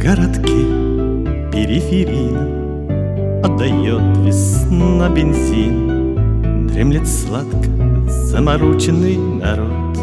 городке периферийном отдает весна бензин. Дремлет сладко замороченный народ,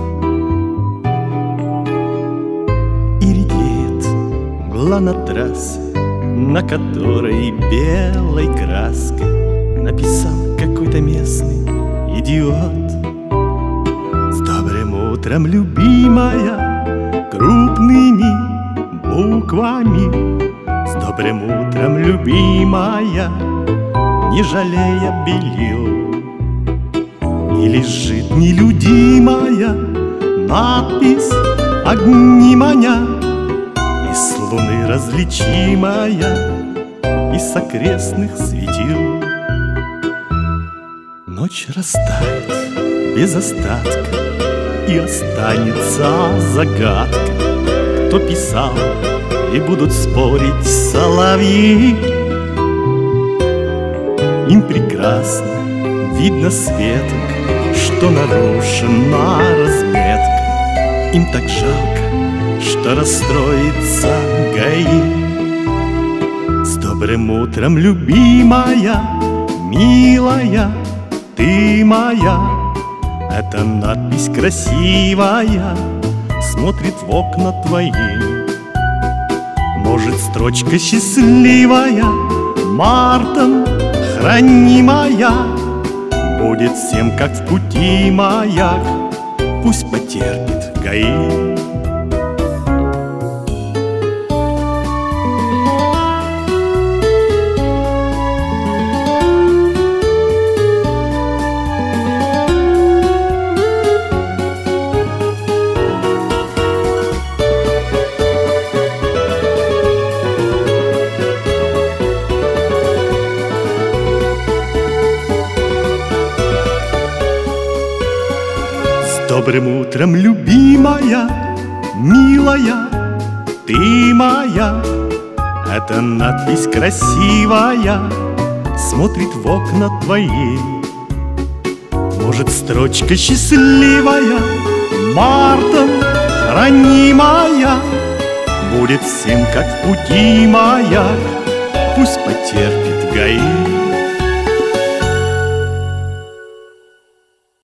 и редеет мгла на трассе, на которой белой краской написал какой-то местный идиот. С добрым утром, любимая, крупными буквами. С добрым утром, любимая, не жалея белил. И лежит нелюдимая надпись «Огни маня», из луны различимая, из окрестных светил. Ночь растает без остатка, и останется загадка, кто писал, и будут спорить соловьи. Им прекрасно видно светок, что нарушена разметка. Им так жалко, что расстроится ГАИ. С добрым утром, любимая, милая, ты моя. Эта надпись красивая смотрит в окна твои. Может, строчка счастливая, мартом хранимая, будет всем, как в пути маяк, пусть потерпит ГАИ. С добрым утром, любимая, милая, ты моя. Эта надпись красивая смотрит в окна твои. Может, строчка счастливая, мартом хранимая, будет всем, как в пути маяк, пусть потерпит ГАИ.